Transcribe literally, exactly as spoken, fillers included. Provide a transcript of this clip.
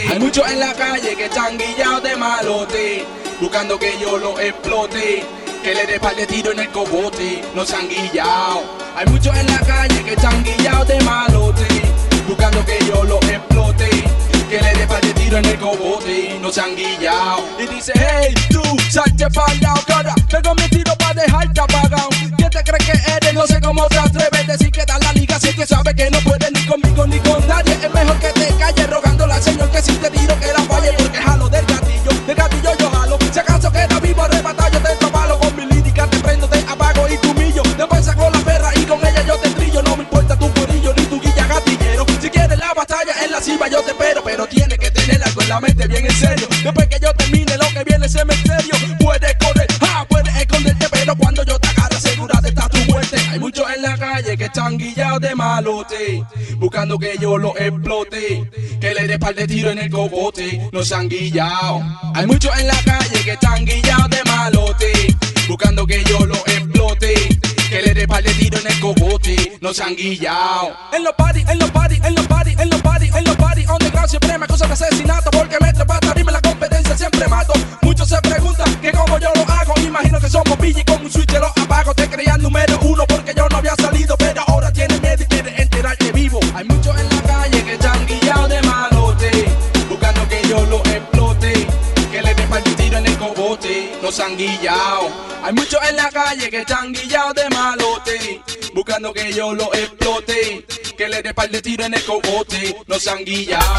Hay muchos en la calle que están guillados de malote, buscando que yo lo explote, que le dé par de tiro en el cogote, no se han guillado. Hay muchos en la calle que están guillados de malote, buscando que yo lo explote, que le dé par de tiro en el cogote, no se han guillado. Y dice, hey, tú, salte pa'l lado, cara, pego mi tiro pa' dejarte apagado. ¿Quién te crees que eres? No sé cómo te atreves, decir que da la liga, si que sabes que no puedes ni conmigo ni con nadie. Es mejor que te calles, rogándole al Señor que si te tiro que la falle, porque jalo del gatillo, del gatillo yo jalo. Si acaso queda vivo arrebatado, yo te palo con mi lírica, te prendo, te apago y tu humillo. Después saco la perra y con ella yo te trillo, no me importa tu corillo ni tu guilla gatillero. Si quieres la batalla en la cima yo te espero, pero tienes que tener algo en la mente bien en serio. Después que yo termine lo que viene es cementerio. Puedes correr, ah, puedes esconderte, pero cuando yo te agarre asegúrate está tu muerte. Hay muchos en la calle que están guillados de malote, buscando que yo lo explote, que le dé par de tiro en el cogote, no se han guillado. Hay muchos en la calle que están guillados de malote, buscando que yo lo explote, que le dé par de tiro en el cogote, no se han guillado. En los party, en los party, en los party, en los party, en los party, underground siempre me acusan de asesinato, porque me trepa a dime la competencia siempre mato. Muchos se preguntan que cómo yo lo hago, imagino que somos pillos con un switch lo apago. Te creía el número uno porque yo no había salido, pero ahora tienes miedo y quieres enterarte vivo. Hay muchos en la calle que están guillados de malote, buscando que yo lo explote, que le dé par de tiro en el cogote, no se han guillado. Hay muchos en la calle que están guillados de malote, buscando que yo lo explote, que le dé par de tiro en el cogote, no se han guillado.